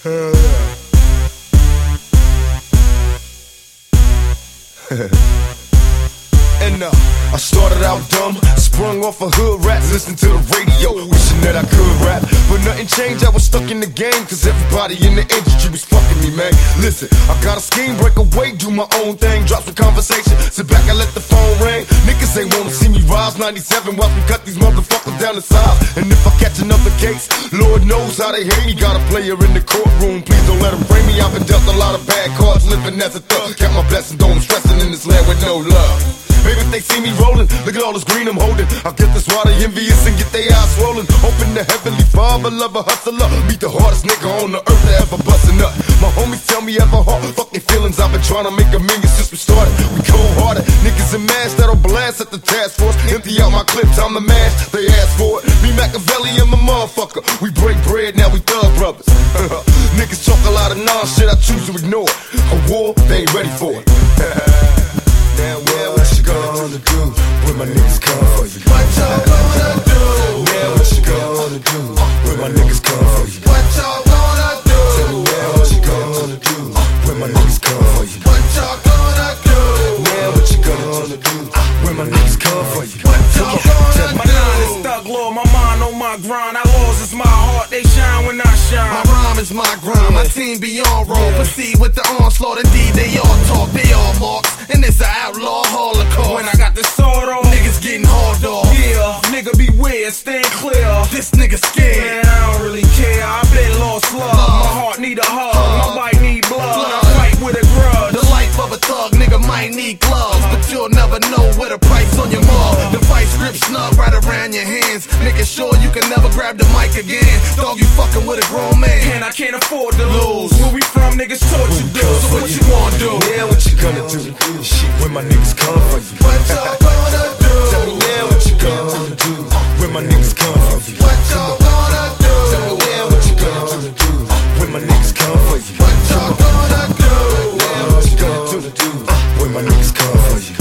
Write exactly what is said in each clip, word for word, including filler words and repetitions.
Hell yeah. And uh, I started out dumb, sprung off a hood rat, listening to the radio, wishing that I could rap. But nothing changed, I was stuck in the game, cause everybody in the industry was fucking me, man. Listen, I got a scheme, break away, do my own thing, drop some conversation, sit back and let the phone ring. Niggas ain't wanna see me rise, ninety-seven, watch me cut these motherfuckers down the size. And if I catch another case, Lord knows how they hate me. Got a player in the courtroom, please don't let him frame me. I've been dealt a lot of bad cards, living as a thug. Count my blessings, though I'm stressing in this land with no love. Maybe if they see me rolling, look at all this green I'm holding. I'll get this water envious and get their eyes swollen. Open the heavenly father, lover, hustler. Meet the hardest nigga on the earth that ever bustin' up. My homies tell me ever hard, fuck their feelings. I've been trying to make a million since we started. We cold hearted, niggas in masks that'll blast at the task force. Empty out my clip, time to mash, they ask for it. Me Machiavelli and my motherfucker, we break bread, now we thug brothers. Niggas talk a lot of non-shit, I choose to ignore it. A war, they ain't ready for it. Now what, what you gonna do when my niggas come for you? What y'all gonna do? Now what you gonna do when my niggas come for you? What y'all gonna do? Tell me now what you gonna do when my niggas come for you? What y'all gonna do? Now what you gonna do when my niggas come for you? What y'all gonna do? My nine is thug law, my mind on my grind. Our laws is my heart, they shine when I shine. My rhyme is my grind, my team beyond roll. Proceed with the onslaught, indeed they all talk, they all marks. And it's an outlaw holocaust. When I got the sword on, niggas getting hard off. Yeah, nigga beware, stand clear. This nigga scared. Man, I don't really care, I been lost love. My heart need a hug, my bite need blood. I fight with a grudge. The life of a thug, nigga might need gloves, but you'll never know where the price on your mug. The vice grip snug right around your hands, making sure you can never grab the mic again. Dog, you fucking with a grown man, and I can't afford to lose. Where we from, niggas taught you do. So what you wanna do? Yeah, what you gonna do? Shit, when my niggas come for you. What y'all gonna do? Tell me now what you gonna do when my niggas come for you. What y'all gonna do? Tell me now what you gonna do when my niggas come for you. What y'all gonna do? Now what you gonna do when my niggas come for you.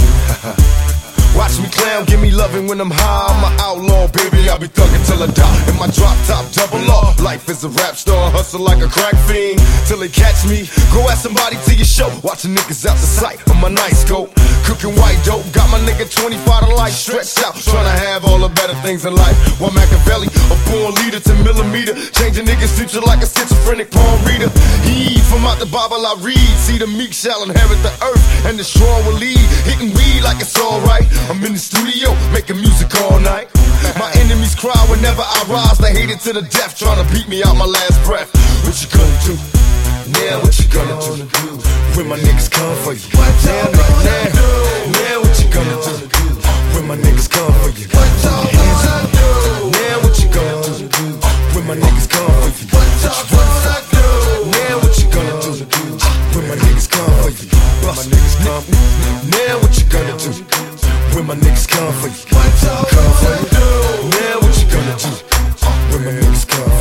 Watch me clown, give me loving when I'm high. I'm an outlaw, baby, I'll be thugging till I die. In my drop top, double law. Life is a rap star, hustle like a crack fiend till they catch me. Go ask somebody to your show. Watching niggas out the sight on my night scope. Cooking white dope, got my nigga twenty-five to life stretched out. Trying to have all the better things in life. While Machiavelli, a born leader to millimeter. Changing niggas' future like a schizophrenic palm reader. He from out the Bible I read. See the meek shall inherit the earth, and the strong will lead. Hitting weed like it's alright. I'm in the studio, making music all night. My enemies cry whenever I rise. They hate it to the death, trying to beat me out my last breath. What you gonna do? Now what you gonna do when my niggas come for you? What y'all gonna do? Now what you gonna do when my niggas come for you? What y'all gonna do? Now what you gonna do when my niggas come for you? What y'all gonna do? Now what you gonna do when my niggas come for you? When my niggas come, now what you gonna do when my niggas come for you? What y'all gonna do? Now what you gonna do when my niggas come for you?